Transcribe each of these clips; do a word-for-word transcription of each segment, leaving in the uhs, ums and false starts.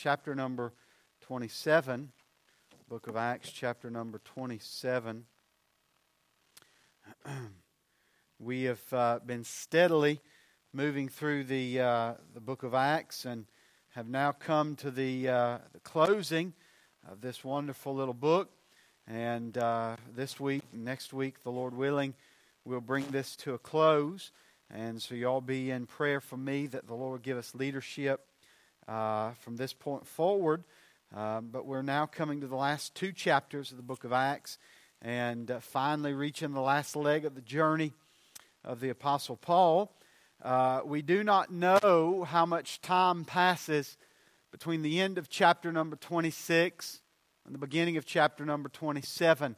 chapter number twenty-seven. Book of Acts, chapter number twenty-seven. We have uh, been steadily moving through the uh, the book of Acts and have now come to the, uh, the closing of this wonderful little book. And uh, this week, next week, the Lord willing, we'll bring this to a close. And so y'all be in prayer for me that the Lord give us leadership uh, from this point forward. Um, but we're now coming to the last two chapters of the book of Acts and uh, finally reaching the last leg of the journey of the Apostle Paul. Uh, we do not know how much time passes between the end of chapter number twenty-six and the beginning of chapter number twenty-seven.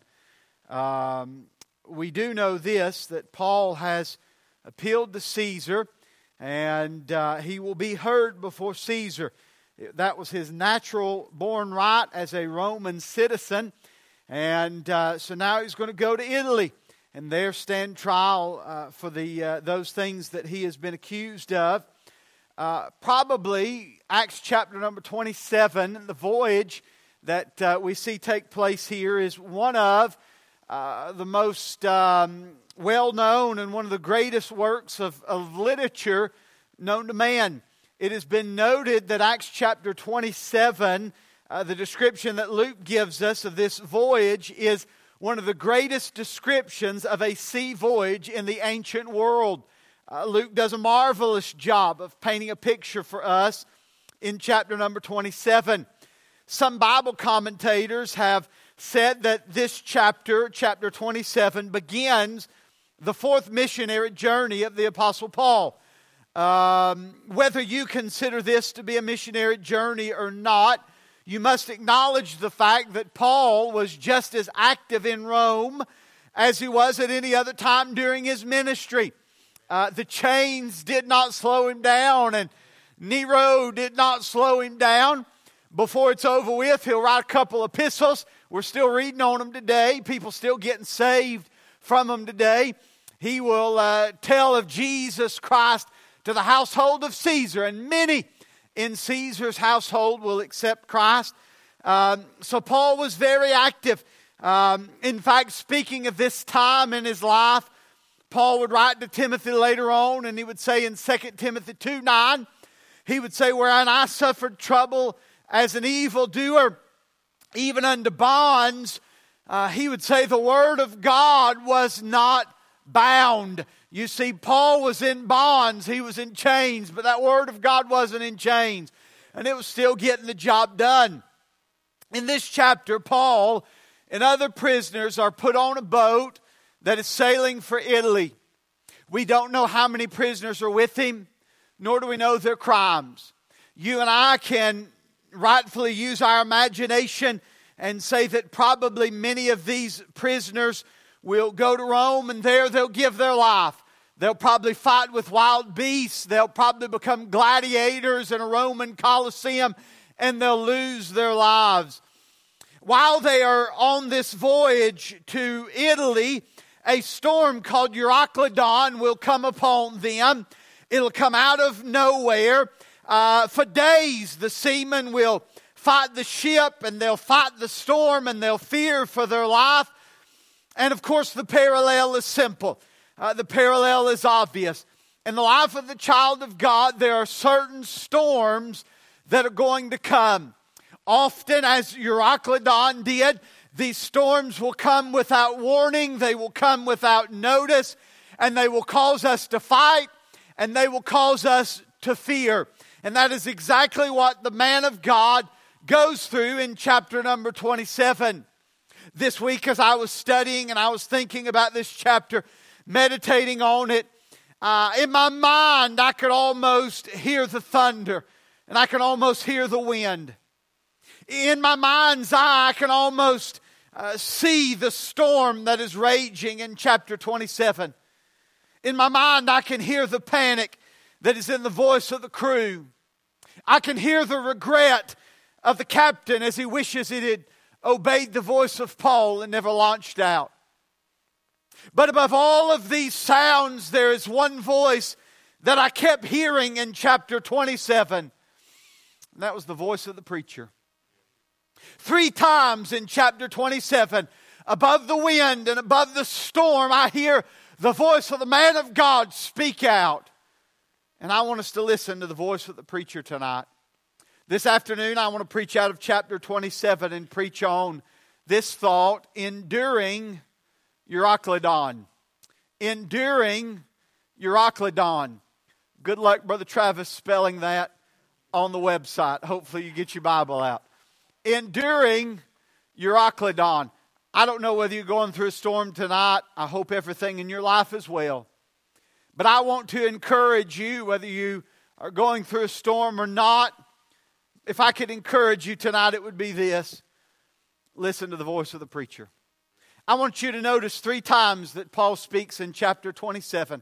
Um, we do know this, that Paul has appealed to Caesar, and uh, he will be heard before Caesar. That was his natural born right as a Roman citizen. And uh, so now he's going to go to Italy and there stand trial uh, for the uh, those things that he has been accused of. Uh, probably Acts chapter number twenty-seven, the voyage that uh, we see take place here is one of uh, the most um, well-known and one of the greatest works of, of literature known to man. It has been noted that Acts chapter twenty-seven, uh, the description that Luke gives us of this voyage, is one of the greatest descriptions of a sea voyage in the ancient world. Uh, Luke does a marvelous job of painting a picture for us in chapter number twenty-seven. Some Bible commentators have said that this chapter, chapter twenty-seven, begins the fourth missionary journey of the Apostle Paul. Um, whether you consider this to be a missionary journey or not, you must acknowledge the fact that Paul was just as active in Rome as he was at any other time during his ministry. Uh, the chains did not slow him down, and Nero did not slow him down. Before it's over with, he'll write a couple epistles. We're still reading on them today. People still getting saved from them today. He will uh, tell of Jesus Christ to the household of Caesar, and many in Caesar's household will accept Christ. Um, so Paul was very active. Um, in fact, speaking of this time in his life, Paul would write to Timothy later on, and he would say in Second Timothy two nine, he would say, "Wherein I suffered trouble as an evildoer, even unto bonds," uh, he would say, "the word of God was not bound." You see, Paul was in bonds, he was in chains, but that word of God wasn't in chains. And it was still getting the job done. In this chapter, Paul and other prisoners are put on a boat that is sailing for Italy. We don't know how many prisoners are with him, nor do we know their crimes. You and I can rightfully use our imagination and say that probably many of these prisoners will go to Rome, and there they'll give their life. They'll probably fight with wild beasts. They'll probably become gladiators in a Roman Colosseum, and they'll lose their lives. While they are on this voyage to Italy, a storm called Euroclydon will come upon them. It'll come out of nowhere. Uh, for days, the seamen will fight the ship, and they'll fight the storm, and they'll fear for their life. And of course, the parallel is simple. Uh, the parallel is obvious. In the life of the child of God, there are certain storms that are going to come. Often, as Euroclydon did, these storms will come without warning. They will come without notice. And they will cause us to fight. And they will cause us to fear. And that is exactly what the man of God goes through in chapter number twenty-seven. This week, as I was studying and I was thinking about this chapter, meditating on it, uh, in my mind I could almost hear the thunder, and I can almost hear the wind. In my mind's eye, I can almost uh, see the storm that is raging in chapter twenty-seven. In my mind, I can hear the panic that is in the voice of the crew. I can hear the regret of the captain as he wishes he had obeyed the voice of Paul and never launched out. But above all of these sounds, there is one voice that I kept hearing in chapter twenty-seven. And that was the voice of the preacher. Three times in chapter twenty-seven, above the wind and above the storm, I hear the voice of the man of God speak out. And I want us to listen to the voice of the preacher tonight. This afternoon, I want to preach out of chapter twenty-seven and preach on this thought: enduring Euroclydon. Enduring Euroclydon. Good luck, Brother Travis, spelling that on the website. Hopefully you get your Bible out. Enduring Euroclydon. I don't know whether you're going through a storm tonight. I hope everything in your life is well. But I want to encourage you, whether you are going through a storm or not. If I could encourage you tonight, it would be this: listen to the voice of the preacher. I want you to notice three times that Paul speaks in chapter twenty-seven.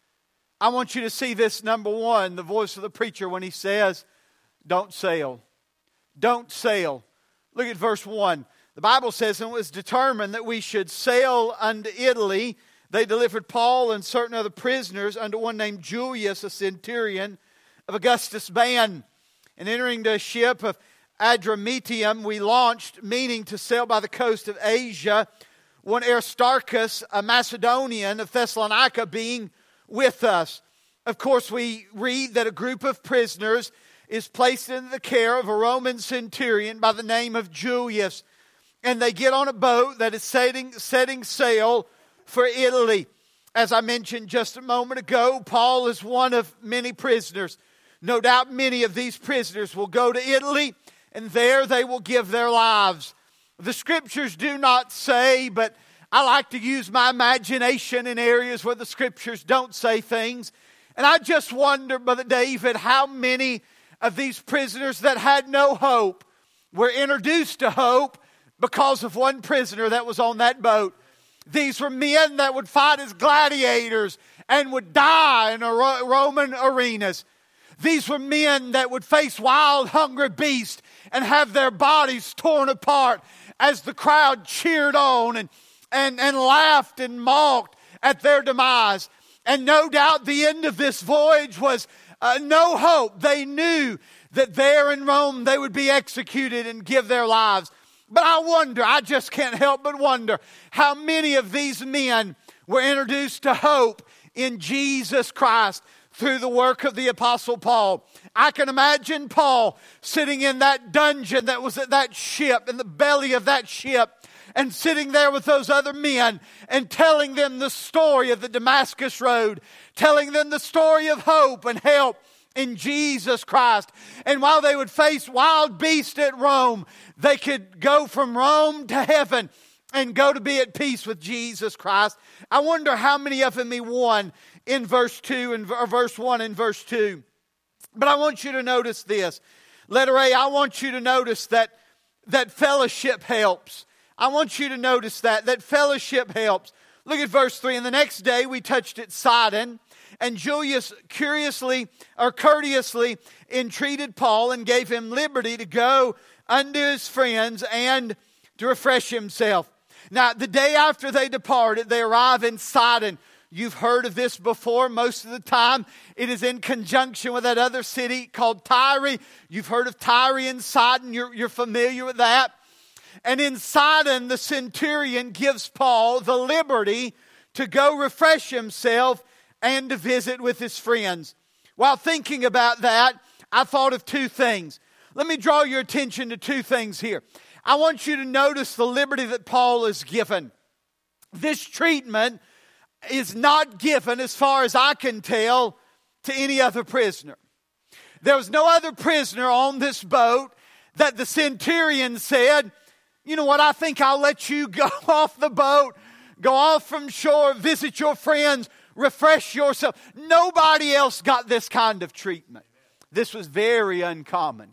I want you to see this, number one, the voice of the preacher when he says, don't sail. Don't sail. Look at verse one. The Bible says, and it was determined that we should sail unto Italy. They delivered Paul and certain other prisoners unto one named Julius, a centurion of Augustus' band. And entering the ship of Adramyttium, we launched, meaning to sail by the coast of Asia, one Aristarchus, a Macedonian of Thessalonica, being with us. Of course, we read that a group of prisoners is placed in the care of a Roman centurion by the name of Julius. And they get on a boat that is setting, setting sail for Italy. As I mentioned just a moment ago, Paul is one of many prisoners. No doubt many of these prisoners will go to Italy, and there they will give their lives. The Scriptures do not say, but I like to use my imagination in areas where the Scriptures don't say things. And I just wonder, Brother David, how many of these prisoners that had no hope were introduced to hope because of one prisoner that was on that boat. These were men that would fight as gladiators and would die in Roman arenas. These were men that would face wild, hungry beasts and have their bodies torn apart as the crowd cheered on and, and, and laughed and mocked at their demise. And no doubt the end of this voyage was uh, no hope. They knew that there in Rome they would be executed and give their lives. But I wonder, I just can't help but wonder, how many of these men were introduced to hope in Jesus Christ through the work of the Apostle Paul. I can imagine Paul sitting in that dungeon that was at that ship, in the belly of that ship, and sitting there with those other men and telling them the story of the Damascus Road, telling them the story of hope and help in Jesus Christ. And while they would face wild beasts at Rome, they could go from Rome to heaven and go to be at peace with Jesus Christ. I wonder how many of them he won in verse two and or verse one and verse two. But I want you to notice this. Letter A, I want you to notice that, that fellowship helps. I want you to notice that, that fellowship helps. Look at verse three. And the next day we touched at Sidon, and Julius curiously or courteously entreated Paul and gave him liberty to go unto his friends and to refresh himself. Now, the day after they departed, they arrive in Sidon. You've heard of this before. Most of the time, it is in conjunction with that other city called Tyre. You've heard of Tyre and Sidon. You're, you're familiar with that. And in Sidon, the centurion gives Paul the liberty to go refresh himself and to visit with his friends. While thinking about that, I thought of two things. Let me draw your attention to two things here. I want you to notice the liberty that Paul is given. This treatment is not given, as far as I can tell, to any other prisoner. There was no other prisoner on this boat that the centurion said, you know what, I think I'll let you go off the boat, go off from shore, visit your friends, refresh yourself. Nobody else got this kind of treatment. This was very uncommon.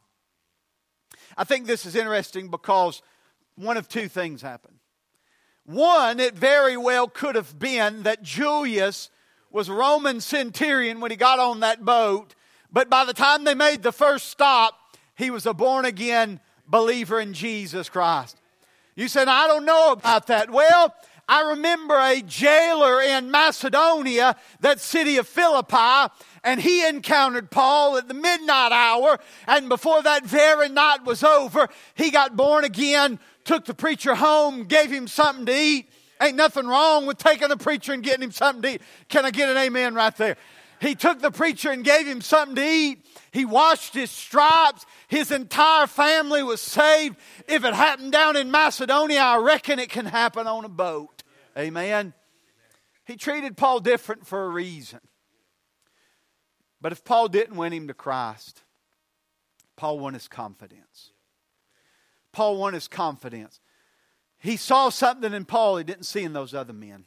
I think this is interesting because one of two things happened. One, it very well could have been that Julius was a Roman centurion when he got on that boat, but by the time they made the first stop, he was a born-again believer in Jesus Christ. You said, I don't know about that. Well, I remember a jailer in Macedonia, that city of Philippi, and he encountered Paul at the midnight hour, and before that very night was over, he got born again, took the preacher home, gave him something to eat. Ain't nothing wrong with taking the preacher and getting him something to eat. Can I get an amen right there? He took the preacher and gave him something to eat. He washed his stripes. His entire family was saved. If it happened down in Macedonia, I reckon it can happen on a boat. Amen. He treated Paul different for a reason. But if Paul didn't win him to Christ, Paul won his confidence. Paul won his confidence. He saw something in Paul he didn't see in those other men.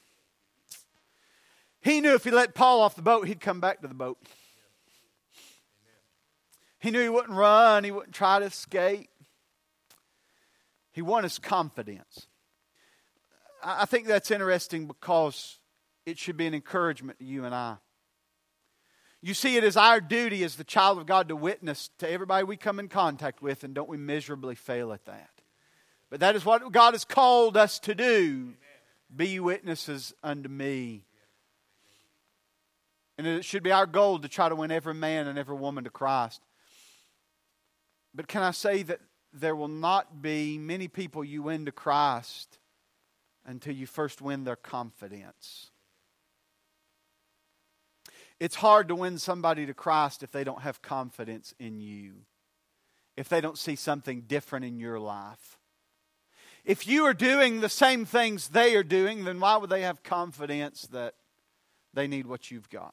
He knew if he let Paul off the boat, he'd come back to the boat. He knew he wouldn't run. He wouldn't try to escape. He won his confidence. I think that's interesting because it should be an encouragement to you and I. You see, it is our duty as the child of God to witness to everybody we come in contact with, and don't we miserably fail at that. But that is what God has called us to do. Be ye witnesses unto me. And it should be our goal to try to win every man and every woman to Christ. But can I say that there will not be many people you win to Christ until you first win their confidence. It's hard to win somebody to Christ if they don't have confidence in you. If they don't see something different in your life. If you are doing the same things they are doing, then why would they have confidence that they need what you've got?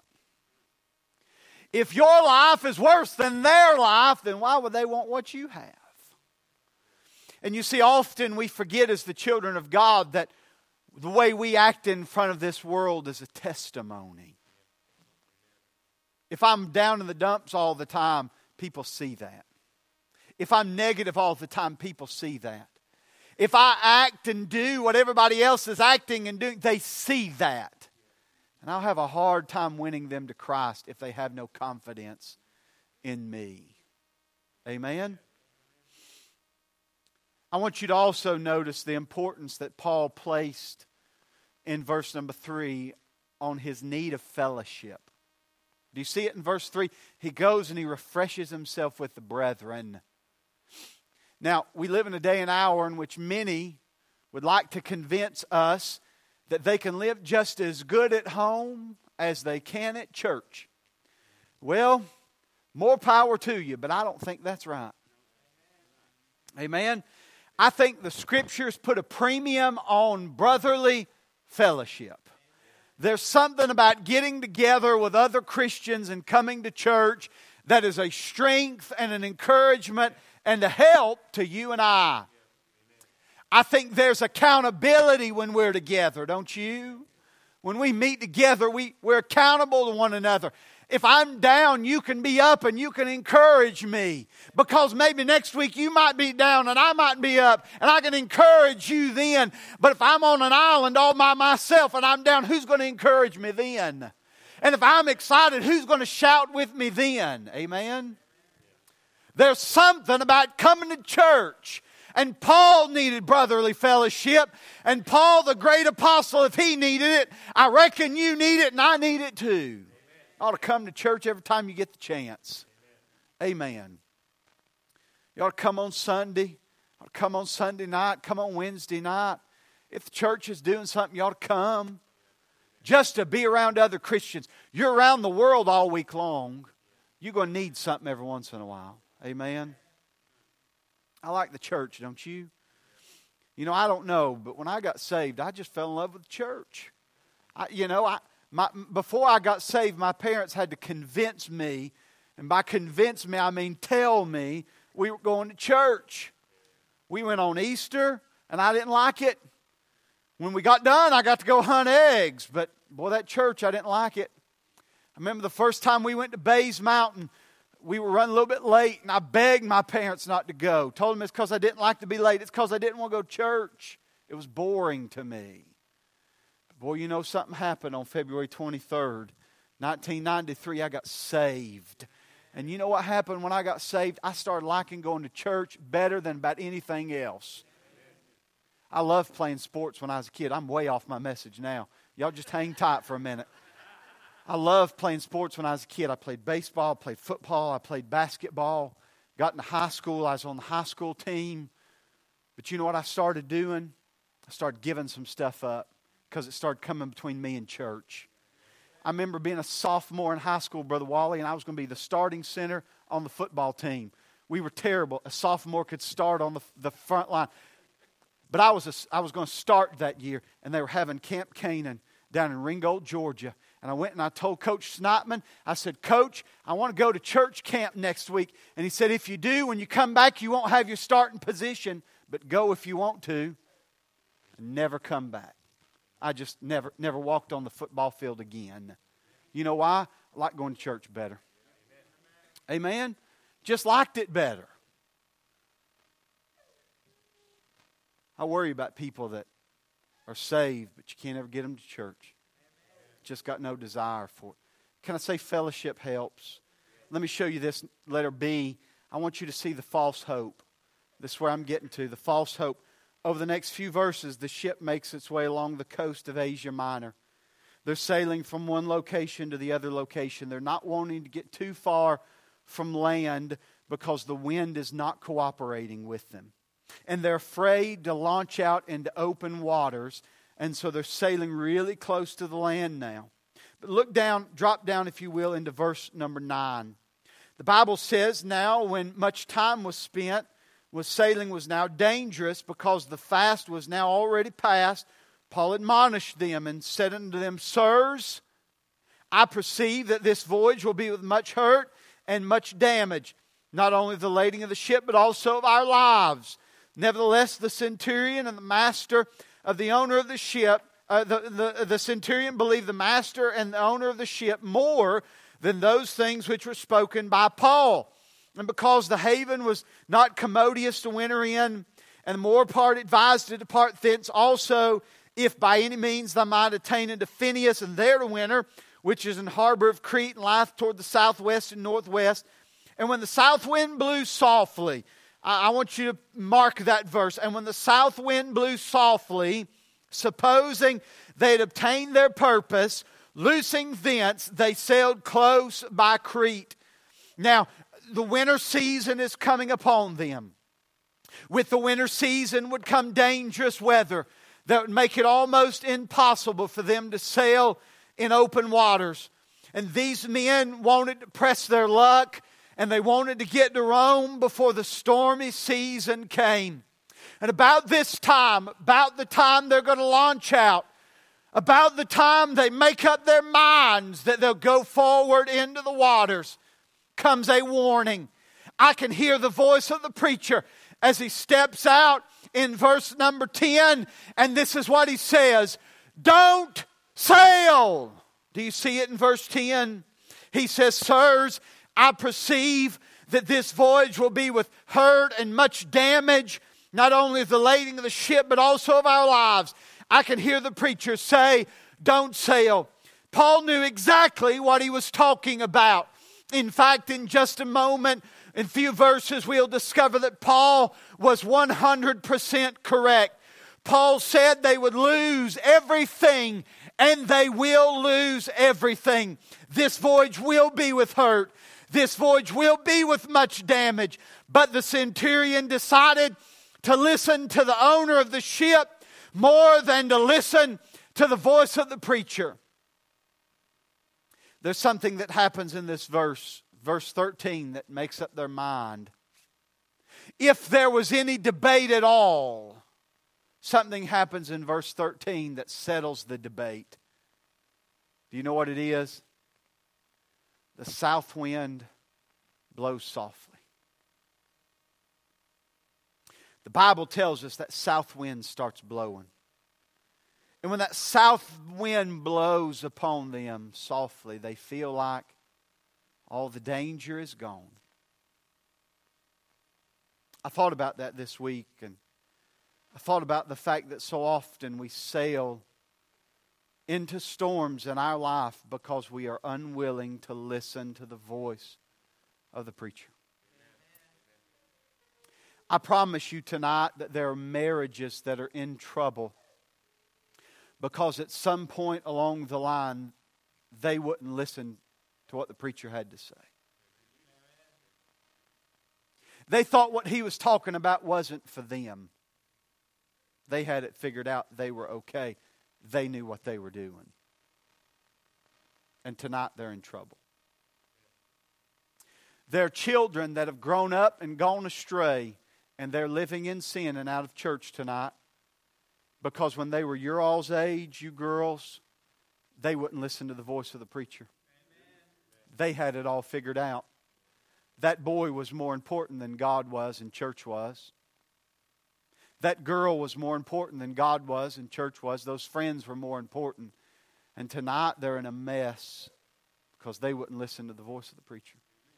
If your life is worse than their life, then why would they want what you have? And you see, often we forget as the children of God that the way we act in front of this world is a testimony. If I'm down in the dumps all the time, people see that. If I'm negative all the time, people see that. If I act and do what everybody else is acting and doing, they see that. And I'll have a hard time winning them to Christ if they have no confidence in me. Amen? I want you to also notice the importance that Paul placed in verse number three on his need of fellowship. Do you see it in verse three? He goes and he refreshes himself with the brethren. Now, we live in a day and hour in which many would like to convince us that they can live just as good at home as they can at church. Well, more power to you, but I don't think that's right. Amen? I think the Scriptures put a premium on brotherly fellowship. There's something about getting together with other Christians and coming to church that is a strength and an encouragement and a help to you and I. I think there's accountability when we're together, don't you? When we meet together, we, we're accountable to one another. If I'm down, you can be up and you can encourage me. Because maybe next week you might be down and I might be up and I can encourage you then. But if I'm on an island all by myself and I'm down, who's going to encourage me then? And if I'm excited, who's going to shout with me then? Amen? There's something about coming to church. And Paul needed brotherly fellowship. And Paul, the great apostle, if he needed it, I reckon you need it and I need it too. You ought to come to church every time you get the chance. Amen. Amen. You ought to come on Sunday. You ought to come on Sunday night. Come on Wednesday night. If the church is doing something, you ought to come. Just to be around other Christians. You're around the world all week long. You're going to need something every once in a while. Amen. I like the church, don't you? You know, I don't know, but when I got saved, I just fell in love with the church. I, you know, I my, before I got saved, my parents had to convince me, and by convince me, I mean tell me we were going to church. We went on Easter, and I didn't like it. When we got done, I got to go hunt eggs, but boy, that church, I didn't like it. I remember the first time we went to Bays Mountain, we were running a little bit late, and I begged my parents not to go. Told them it's because I didn't like to be late. It's because I didn't want to go to church. It was boring to me. But boy, you know, something happened on February twenty-third, nineteen ninety-three. I got saved. And you know what happened when I got saved? I started liking going to church better than about anything else. I loved playing sports when I was a kid. I'm way off my message now. Y'all just hang tight for a minute. I loved playing sports when I was a kid. I played baseball, I played football, I played basketball. Got into high school, I was on the high school team. But you know what I started doing? I started giving some stuff up because it started coming between me and church. I remember being a sophomore in high school, Brother Wally, and I was going to be the starting center on the football team. We were terrible. A sophomore could start on the, the front line. But I was, a, I was going to start that year, and they were having Camp Canaan down in Ringgold, Georgia. And I went and I told Coach Snipeman, I said, Coach, I want to go to church camp next week. And he said, if you do, when you come back, you won't have your starting position, but go if you want to. And never come back. I just never, never walked on the football field again. You know why? I like going to church better. Amen? Just liked it better. I worry about people that are saved, but you can't ever get them to church. Just got no desire for it. Can I say fellowship helps? Let me show you this letter B. I want you to see the false hope. This is where I'm getting to, the false hope. Over the next few verses, the ship makes its way along the coast of Asia Minor. They're sailing from one location to the other location. They're not wanting to get too far from land because the wind is not cooperating with them. And they're afraid to launch out into open waters. And so they're sailing really close to the land now. But look down, drop down if you will, into verse number nine. The Bible says, now when much time was spent, was sailing was now dangerous because the fast was now already past, Paul admonished them and said unto them, Sirs, I perceive that this voyage will be with much hurt and much damage, not only the lading of the ship, but also of our lives. Nevertheless, the centurion and the master of the owner of the ship, uh, the, the, the centurion believed the master and the owner of the ship more than those things which were spoken by Paul. And because the haven was not commodious to winter in, and the more part advised to depart thence also, if by any means thou might attain unto Phineas and there to winter, which is in harbor of Crete, and lieth toward the southwest and northwest. And when the south wind blew softly, I want you to mark that verse. And when the south wind blew softly, supposing they had obtained their purpose, loosing thence, they sailed close by Crete. Now, the winter season is coming upon them. With the winter season would come dangerous weather that would make it almost impossible for them to sail in open waters. And these men wanted to press their luck, and they wanted to get to Rome before the stormy season came. And about this time, about the time they're going to launch out, about the time they make up their minds that they'll go forward into the waters, comes a warning. I can hear the voice of the preacher as he steps out in verse number ten, and this is what he says: don't sail. Do you see it in verse ten? He says, Sirs, I perceive that this voyage will be with hurt and much damage, not only of the lading of the ship, but also of our lives. I can hear the preacher say, don't sail. Paul knew exactly what he was talking about. In fact, in just a moment, in a few verses, we'll discover that Paul was one hundred percent correct. Paul said they would lose everything, and they will lose everything. This voyage will be with hurt. This voyage will be with much damage. But the centurion decided to listen to the owner of the ship more than to listen to the voice of the preacher. There's something that happens in this verse, verse thirteen, that makes up their mind. If there was any debate at all, something happens in verse thirteen that settles the debate. Do you know what it is? The south wind blows softly. The Bible tells us that south wind starts blowing. And when that south wind blows upon them softly, they feel like all the danger is gone. I thought about that this week, and I thought about the fact that so often we sail into storms in our life because we are unwilling to listen to the voice of the preacher. I promise you tonight that there are marriages that are in trouble because at some point along the line, they wouldn't listen to what the preacher had to say. They thought what he was talking about wasn't for them. They had it figured out. They were okay. They knew what they were doing. And tonight they're in trouble. There are children that have grown up and gone astray, and they're living in sin and out of church tonight because when they were your all's age, you girls, they wouldn't listen to the voice of the preacher. Amen. They had it all figured out. That boy was more important than God was and church was. That girl was more important than God was and church was. Those friends were more important. And tonight they're in a mess because they wouldn't listen to the voice of the preacher.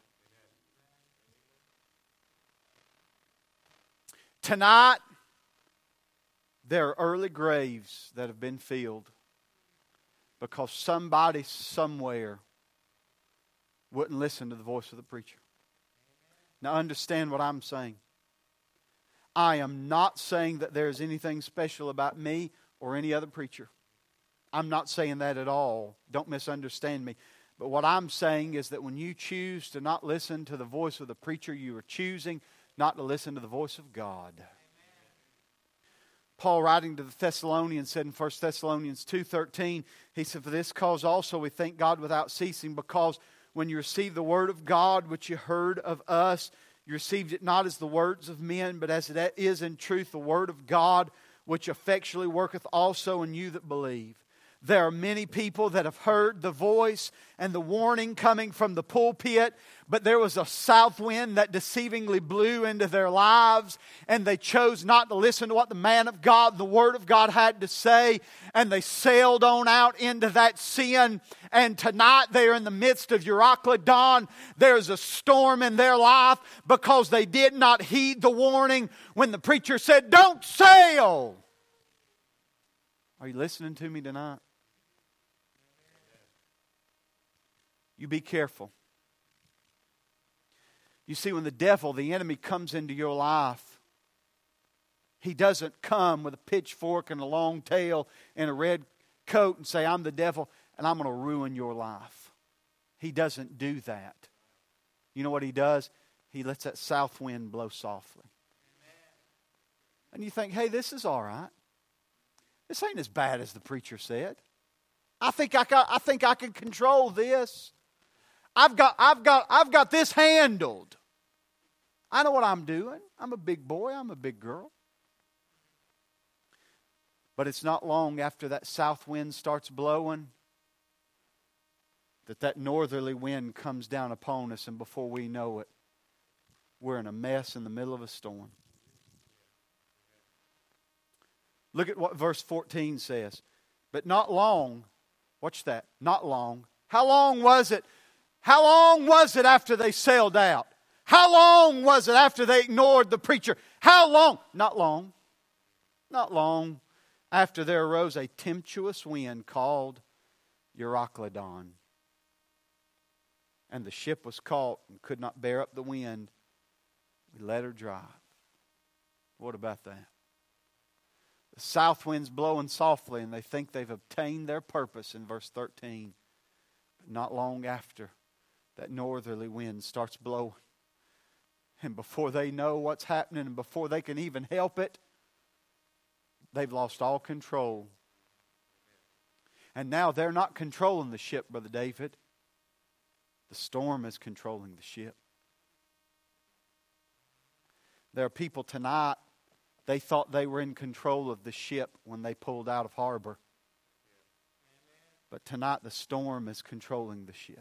Tonight, there are early graves that have been filled because somebody somewhere wouldn't listen to the voice of the preacher. Now understand what I'm saying. I am not saying that there is anything special about me or any other preacher. I'm not saying that at all. Don't misunderstand me. But what I'm saying is that when you choose to not listen to the voice of the preacher, you are choosing not to listen to the voice of God. Amen. Paul, writing to the Thessalonians, said in First Thessalonians two thirteen, he said, "For this cause also we thank God without ceasing, because when you received the word of God which you heard of us, you received it not as the words of men, but as it is in truth the word of God, which effectually worketh also in you that believe." There are many people that have heard the voice and the warning coming from the pulpit, but there was a south wind that deceivingly blew into their lives, and they chose not to listen to what the man of God, the Word of God had to say, and they sailed on out into that sin. And tonight they are in the midst of Euroclydon. There's a storm in their life because they did not heed the warning when the preacher said, "Don't sail." Are you listening to me tonight? You be careful. You see, when the devil, the enemy, comes into your life, he doesn't come with a pitchfork and a long tail and a red coat and say, "I'm the devil and I'm going to ruin your life." He doesn't do that. You know what he does? He lets that south wind blow softly. And you think, "Hey, this is all right. This ain't as bad as the preacher said. I think I got, I think I can control this. I've got, I've got, I've got this handled. I know what I'm doing. I'm a big boy. I'm a big girl." But it's not long after that south wind starts blowing that that northerly wind comes down upon us, and before we know it, we're in a mess in the middle of a storm. Look at what verse fourteen says. But not long, watch that, not long. How long was it? How long was it after they sailed out? How long was it after they ignored the preacher? How long? Not long. Not long after there arose a tempestuous wind called Euroclydon. And the ship was caught and could not bear up the wind. We let her drive. What about that? The south wind's blowing softly and they think they've obtained their purpose in verse thirteen. But not long after, that northerly wind starts blowing. And before they know what's happening and before they can even help it, they've lost all control. And now they're not controlling the ship, Brother David. The storm is controlling the ship. There are people tonight, they thought they were in control of the ship when they pulled out of harbor. But tonight the storm is controlling the ship.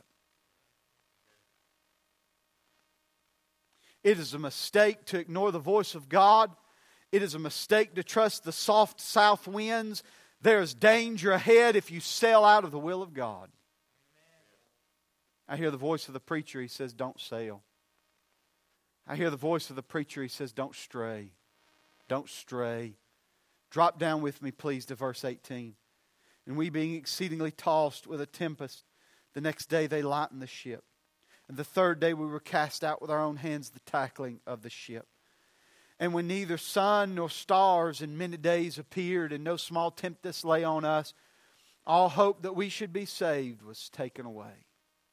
It is a mistake to ignore the voice of God. It is a mistake to trust the soft south winds. There is danger ahead if you sail out of the will of God. I hear the voice of the preacher. He says, "Don't sail." I hear the voice of the preacher. He says, "Don't stray. Don't stray." Drop down with me, please, to verse eighteen. "And we being exceedingly tossed with a tempest, the next day they lightened the ship. And the third day we were cast out with our own hands the tackling of the ship. And when neither sun nor stars in many days appeared, and no small tempest lay on us, all hope that we should be saved was taken away.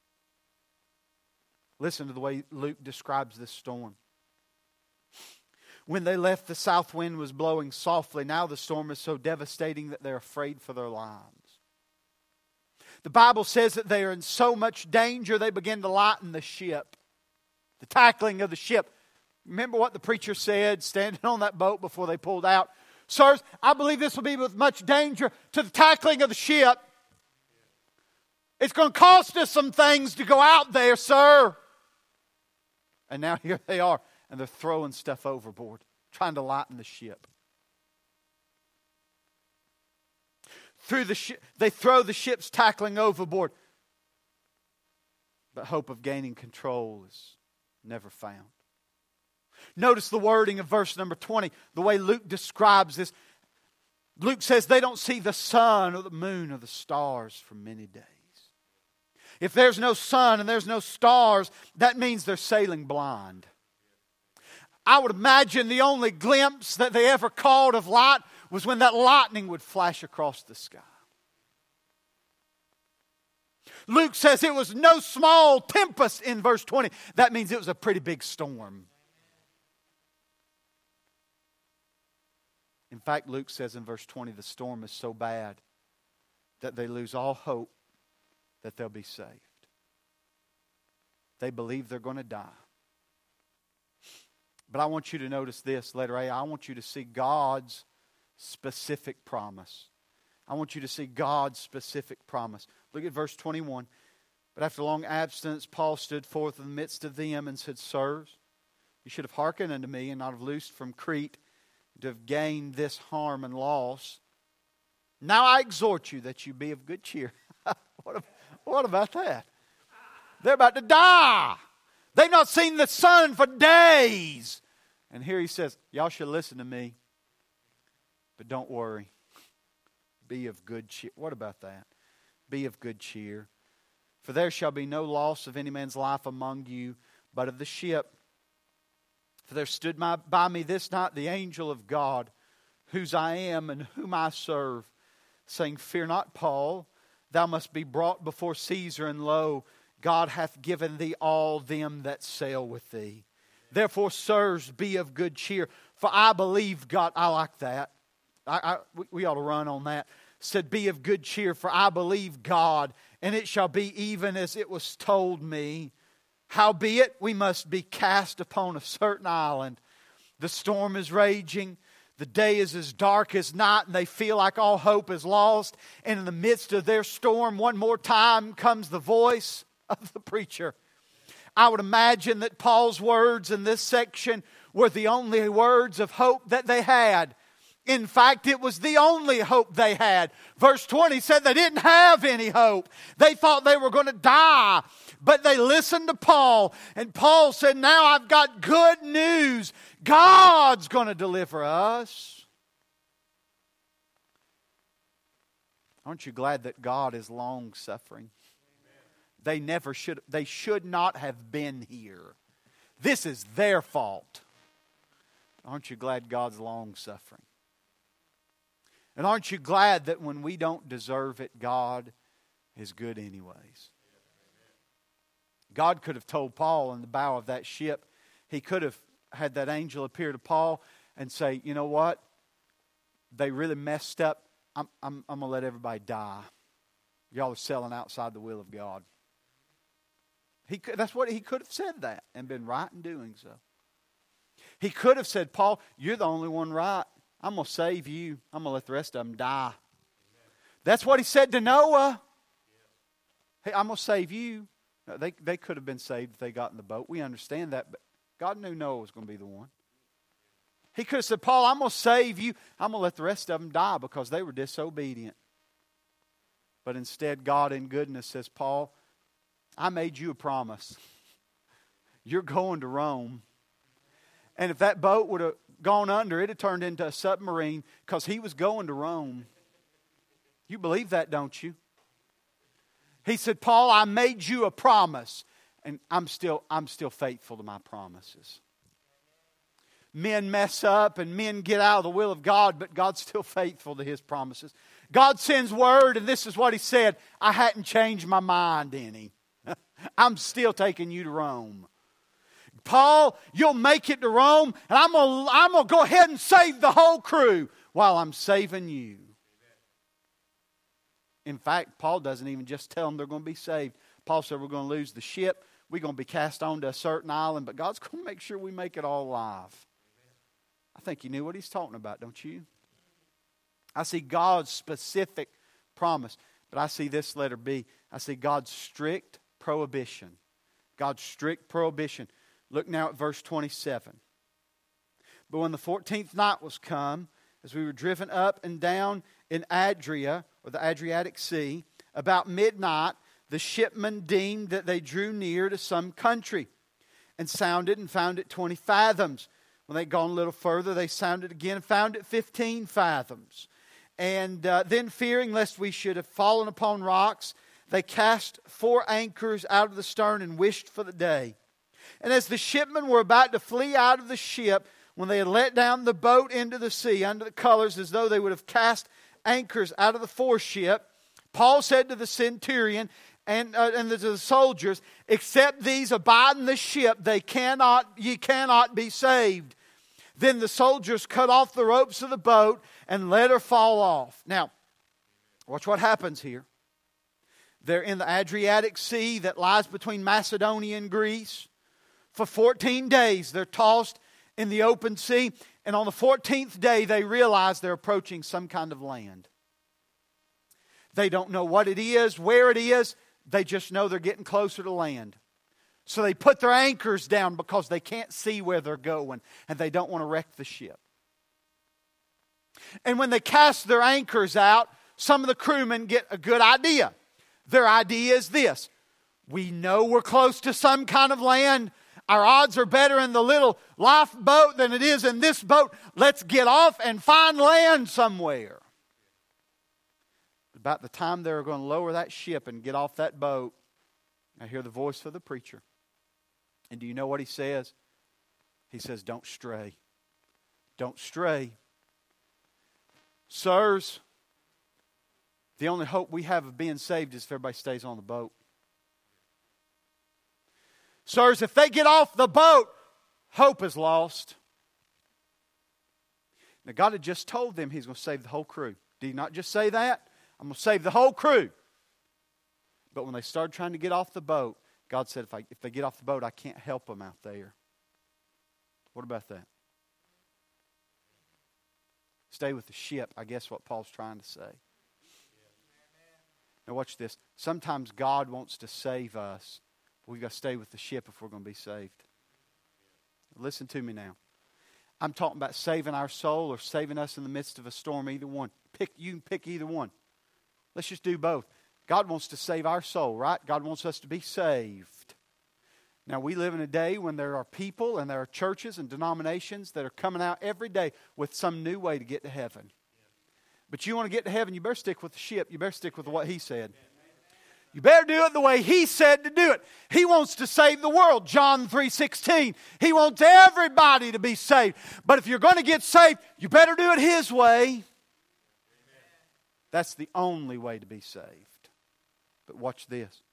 Listen to the way Luke describes this storm. When they left, the south wind was blowing softly. Now the storm is so devastating that they're afraid for their lives. The Bible says that they are in so much danger, they begin to lighten the ship. The tackling of the ship. Remember what the preacher said standing on that boat before they pulled out? Sirs, I believe this will be with much danger to the tackling of the ship. It's going to cost us some things to go out there, sir. And now here they are, and they're throwing stuff overboard, trying to lighten the ship. Through the shi- they throw the ship's tackling overboard. But hope of gaining control is never found. Notice the wording of verse number twenty, the way Luke describes this. Luke says they don't see the sun or the moon or the stars for many days. If there's no sun and there's no stars, that means they're sailing blind. I would imagine the only glimpse that they ever caught of light was when that lightning would flash across the sky. Luke says it was no small tempest in verse twenty. That means it was a pretty big storm. In fact, Luke says in verse twenty, the storm is so bad that they lose all hope that they'll be saved. They believe they're going to die. But I want you to notice this, letter A. I want you to see God's specific promise. I want you to see God's specific promise. Look at verse twenty-one. But after long abstinence, Paul stood forth in the midst of them and said, Sirs, you should have hearkened unto me and not have loosed from Crete, to have gained this harm and loss. Now I exhort you that you be of good cheer. what, what about that? They're about to die. They've not seen the sun for days. And here he says, y'all should listen to me. But don't worry. Be of good cheer. What about that? Be of good cheer. For there shall be no loss of any man's life among you, but of the ship. For there stood my, by me this night the angel of God, whose I am and whom I serve, saying, Fear not, Paul, thou must be brought before Caesar, and lo, God hath given thee all them that sail with thee. Therefore, sirs, be of good cheer, for I believe God. I like that. I, I, we ought to run on that. Said, be of good cheer, for I believe God, and it shall be even as it was told me. Howbeit, we must be cast upon a certain island. The storm is raging. The day is as dark as night, and they feel like all hope is lost. And in the midst of their storm, one more time comes the voice of the preacher. I would imagine that Paul's words in this section were the only words of hope that they had. In fact, it was the only hope they had. Verse twenty said they didn't have any hope. They thought they were going to die. But they listened to Paul. And Paul said, now I've got good news. God's going to deliver us. Aren't you glad that God is long-suffering? They never should, they should not have been here. This is their fault. Aren't you glad God's long-suffering? And aren't you glad that when we don't deserve it, God is good anyways? God could have told Paul in the bow of that ship, he could have had that angel appear to Paul and say, you know what? They really messed up. I'm, I'm, I'm going to let everybody die. Y'all are selling outside the will of God. He could, that's what he could have said that and been right in doing so. He could have said, Paul, you're the only one right. I'm going to save you. I'm going to let the rest of them die. Amen. That's what he said to Noah. Hey, I'm going to save you. No, they, they could have been saved if they got in the boat. We understand that, but God knew Noah was going to be the one. He could have said, Paul, I'm going to save you. I'm going to let the rest of them die because they were disobedient. But instead, God in goodness says, Paul, I made you a promise. You're going to Rome. And if that boat would have gone under, it had turned into a submarine because he was going to Rome. You believe that, don't you? He said, Paul, I made you a promise, and I'm still, I'm still faithful to my promises. men mess up and men get out of the will of God, but God's still faithful to His promises. God sends word, and this is what He said. I hadn't changed my mind any. I'm still taking you to Rome. Paul, you'll make it to Rome, and I'm going to I'm gonna go ahead and save the whole crew while I'm saving you. In fact, Paul doesn't even just tell them they're going to be saved. Paul said we're going to lose the ship. We're going to be cast on to a certain island, but God's going to make sure we make it all alive. I think you knew what He's talking about, don't you? I see God's specific promise, but I see this letter B. I see God's strict prohibition. God's strict prohibition. Look now at verse twenty-seven. But when the fourteenth night was come, as we were driven up and down in Adria, or the Adriatic Sea, about midnight, the shipmen deemed that they drew near to some country, and sounded and found it twenty fathoms. When they'd gone a little further, they sounded again and found it fifteen fathoms. And uh, then, fearing lest we should have fallen upon rocks, they cast four anchors out of the stern and wished for the day. And as the shipmen were about to flee out of the ship, when they had let down the boat into the sea under the colors as though they would have cast anchors out of the foreship, Paul said to the centurion and, uh, and to the soldiers, except these abide in the ship, they cannot, ye cannot be saved. Then the soldiers cut off the ropes of the boat and let her fall off. Now, watch what happens here. They're in the Adriatic Sea that lies between Macedonia and Greece. For fourteen days, they're tossed in the open sea. And on the fourteenth day, they realize they're approaching some kind of land. They don't know what it is, where it is. They just know they're getting closer to land. So they put their anchors down because they can't see where they're going. And they don't want to wreck the ship. And when they cast their anchors out, some of the crewmen get a good idea. Their idea is this. We know we're close to some kind of land. Our odds are better in the little lifeboat than it is in this boat. Let's get off and find land somewhere. About the time they're going to lower that ship and get off that boat, I hear the voice of the preacher. And do you know what he says? He says, don't stray. Don't stray. Sirs, the only hope we have of being saved is if everybody stays on the boat. Sirs, if they get off the boat, hope is lost. Now, God had just told them He's going to save the whole crew. Did He not just say that? I'm going to save the whole crew. But when they started trying to get off the boat, God said, if, I, if they get off the boat, I can't help them out there. What about that? Stay with the ship, I guess what Paul's trying to say. Now watch this. Sometimes God wants to save us. We've got to stay with the ship if we're going to be saved. Listen to me now. I'm talking about saving our soul or saving us in the midst of a storm, either one. Pick, you can pick either one. Let's just do both. God wants to save our soul, right? God wants us to be saved. Now, we live in a day when there are people and there are churches and denominations that are coming out every day with some new way to get to heaven. But you want to get to heaven, you better stick with the ship. You better stick with what He said. You better do it the way He said to do it. He wants to save the world. John three sixteen. He wants everybody to be saved. But if you're going to get saved, you better do it His way. That's the only way to be saved. But watch this.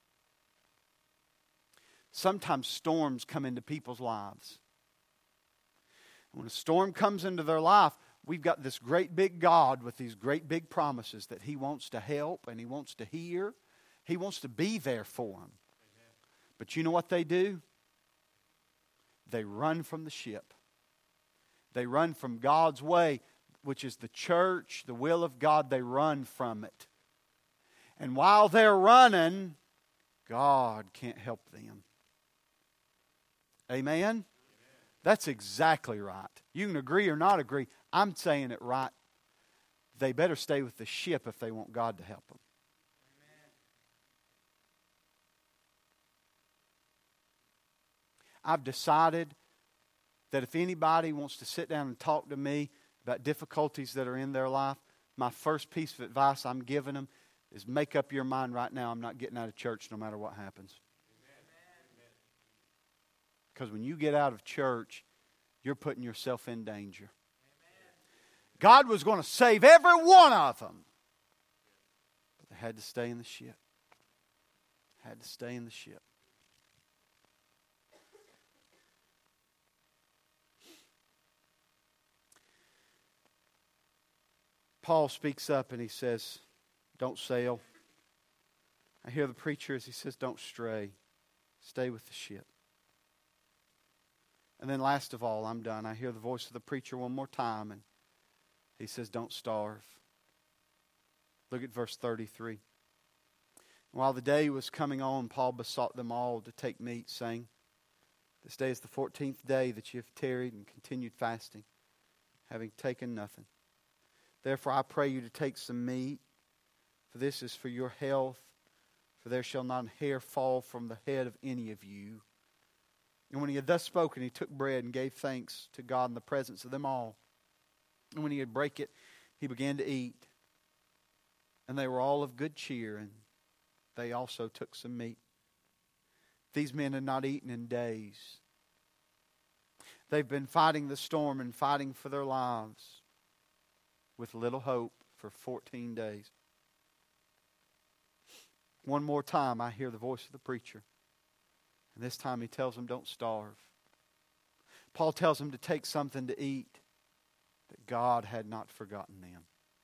Sometimes storms come into people's lives. When a storm comes into their life, we've got this great big God with these great big promises that He wants to help and He wants to hear. He wants to be there for them. Amen. But you know what they do? They run from the ship. They run from God's way, which is the church, the will of God. They run from it. And while they're running, God can't help them. Amen? Amen? That's exactly right. You can agree or not agree. I'm saying it right. They better stay with the ship if they want God to help them. I've decided that if anybody wants to sit down and talk to me about difficulties that are in their life, my first piece of advice I'm giving them is make up your mind right now, I'm not getting out of church no matter what happens. Because when you get out of church, you're putting yourself in danger. God was going to save every one of them. But they had to stay in the ship. Had to stay in the ship. Paul speaks up and he says, don't sail. I hear the preacher as he says, don't stray. Stay with the ship. And then last of all, I'm done. I hear the voice of the preacher one more time and he says, don't starve. Look at verse thirty-three. While the day was coming on, Paul besought them all to take meat, saying, this day is the fourteenth day that you have tarried and continued fasting, having taken nothing. Therefore I pray you to take some meat, for this is for your health, for there shall not an hair fall from the head of any of you. And when he had thus spoken, he took bread and gave thanks to God in the presence of them all. And when he had break it, he began to eat. And they were all of good cheer, and they also took some meat. These men had not eaten in days. They've been fighting the storm and fighting for their lives with little hope for fourteen days. One more time, I hear the voice of the preacher. And this time he tells them, don't starve. Paul tells them to take something to eat, that God had not forgotten them.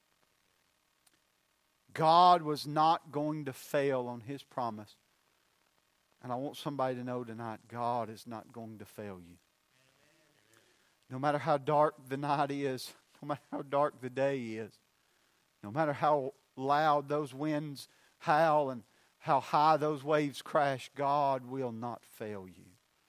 God was not going to fail on His promise. And I want somebody to know tonight, God is not going to fail you. No matter how dark the night is, no matter how dark the day is, no matter how loud those winds howl and how high those waves crash, God will not fail you.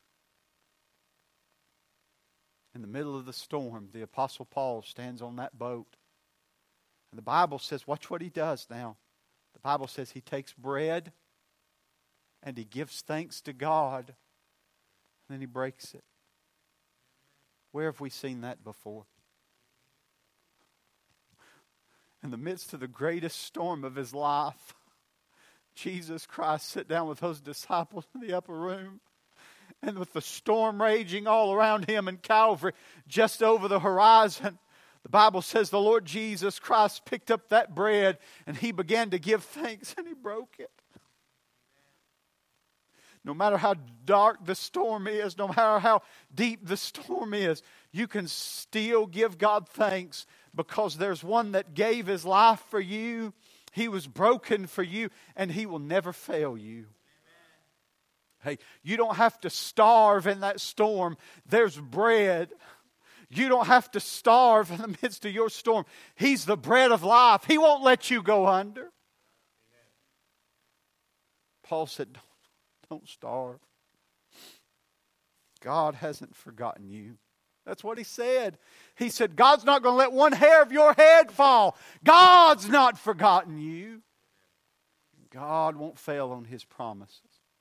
In the middle of the storm, the Apostle Paul stands on that boat. And the Bible says, watch what he does now. The Bible says he takes bread and he gives thanks to God. And then he breaks it. Where have we seen that before? In the midst of the greatest storm of his life, Jesus Christ sat down with those disciples in the upper room. And with the storm raging all around him in Calvary, just over the horizon, the Bible says the Lord Jesus Christ picked up that bread and He began to give thanks and He broke it. No matter how dark the storm is, no matter how deep the storm is, you can still give God thanks because there's one that gave His life for you. He was broken for you, and He will never fail you. Hey, you don't have to starve in that storm. There's bread. You don't have to starve in the midst of your storm. He's the bread of life. He won't let you go under. Amen. Paul said, don't, don't starve. God hasn't forgotten you. That's what he said. He said, God's not going to let one hair of your head fall. God's not forgotten you. God won't fail on His promises.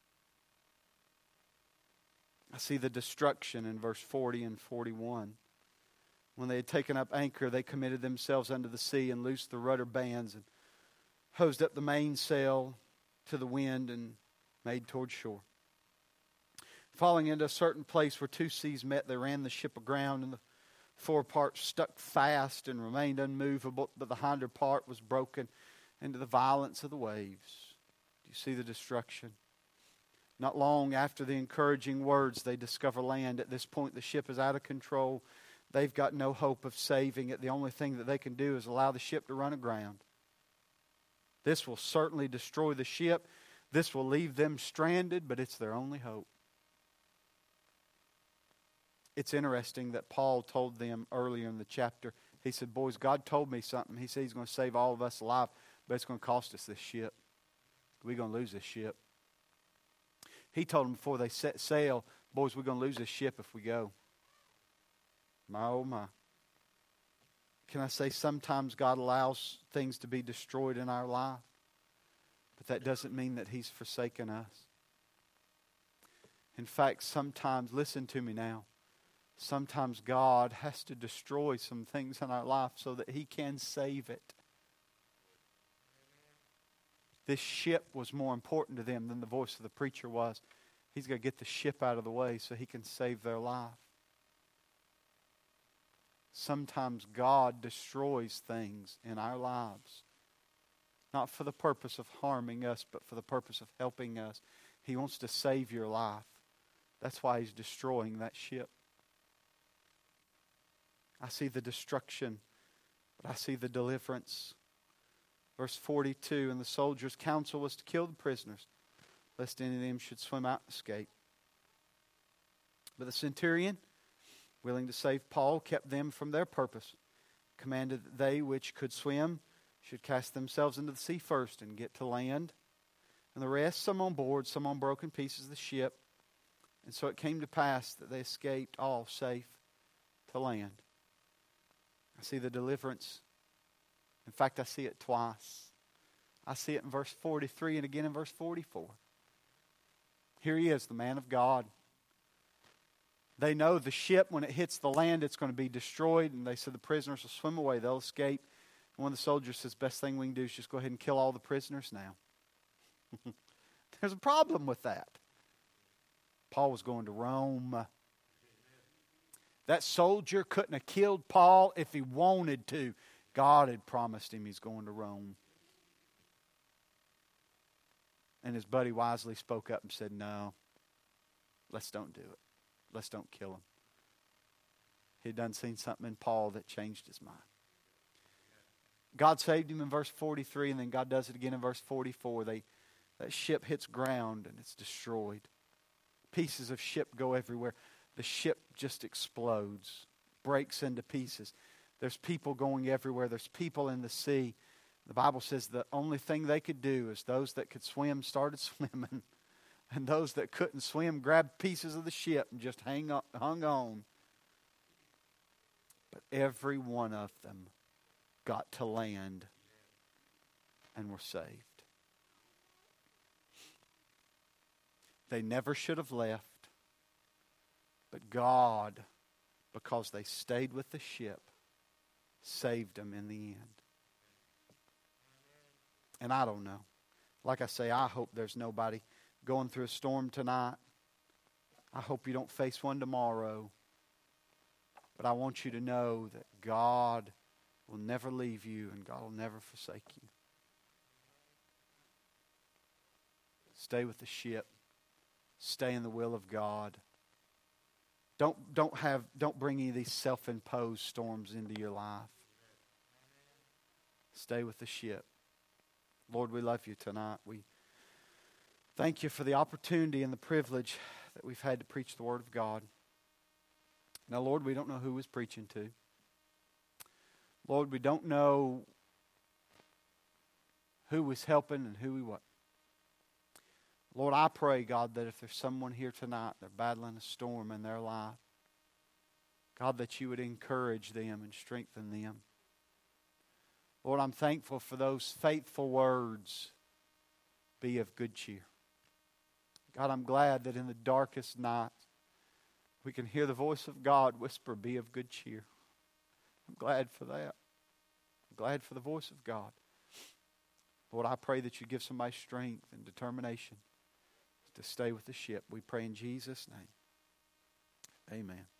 I see the destruction in verse forty and forty-one. When they had taken up anchor, they committed themselves unto the sea and loosed the rudder bands and hosed up the mainsail to the wind and made toward shore. Falling into a certain place where two seas met, they ran the ship aground, and the forepart stuck fast and remained unmovable, but the hinder part was broken into the violence of the waves. Do you see the destruction? Not long after the encouraging words, they discover land. At this point, the ship is out of control. They've got no hope of saving it. The only thing that they can do is allow the ship to run aground. This will certainly destroy the ship. This will leave them stranded, but it's their only hope. It's interesting that Paul told them earlier in the chapter, he said, boys, God told me something. He said He's going to save all of us alive, but it's going to cost us this ship. We're going to lose this ship. He told them before they set sail, boys, we're going to lose this ship if we go. My, oh my. Can I say sometimes God allows things to be destroyed in our life, but that doesn't mean that He's forsaken us. In fact, sometimes, listen to me now, sometimes God has to destroy some things in our life so that He can save it. This ship was more important to them than the voice of the preacher was. He's got to get the ship out of the way so he can save their life. sometimes God destroys things in our lives, not for the purpose of harming us, but for the purpose of helping us. He wants to save your life. That's why He's destroying that ship. I see the destruction, but I see the deliverance. Verse forty-two, and the soldiers' counsel was to kill the prisoners, lest any of them should swim out and escape. But the centurion, willing to save Paul, kept them from their purpose, commanded that they which could swim should cast themselves into the sea first and get to land, and the rest, some on board, some on broken pieces of the ship. And so it came to pass that they escaped all safe to land. I see the deliverance. In fact, I see it twice. I see it in verse forty-three and again in verse forty-four. Here he is, the man of God. They know the ship, when it hits the land, it's going to be destroyed. And they said the prisoners will swim away. They'll escape. And one of the soldiers says, best thing we can do is just go ahead and kill all the prisoners now. There's a problem with that. Paul was going to Rome. That soldier couldn't have killed Paul if he wanted to. God had promised him he's going to Rome. And his buddy wisely spoke up and said, no, let's don't do it. Let's don't kill him. He'd done seen something in Paul that changed his mind. God saved him in verse forty-three, and then God does it again in verse forty-four. They, that ship hits ground and it's destroyed. Pieces of ship go everywhere. The ship just explodes, breaks into pieces. There's people going everywhere. There's people in the sea. The Bible says the only thing they could do is those that could swim started swimming. And those that couldn't swim grabbed pieces of the ship and just hang on, hung on. But every one of them got to land and were saved. They never should have left. But God, because they stayed with the ship, saved them in the end. And I don't know. Like I say, I hope there's nobody going through a storm tonight. I hope you don't face one tomorrow. But I want you to know that God will never leave you and God will never forsake you. Stay with the ship. Stay in the will of God. Don't, don't, have, don't bring any of these self-imposed storms into your life. Stay with the ship. Lord, we love you tonight. We thank you for the opportunity and the privilege that we've had to preach the Word of God. Now, Lord, we don't know who was preaching to. Lord, we don't know who was helping and who we wasn't. Lord, I pray, God, that if there's someone here tonight, they're battling a storm in their life, God, that you would encourage them and strengthen them. Lord, I'm thankful for those faithful words, be of good cheer. God, I'm glad that in the darkest night, we can hear the voice of God whisper, be of good cheer. I'm glad for that. I'm glad for the voice of God. Lord, I pray that you give somebody strength and determination to stay with the ship. We pray in Jesus' name. Amen.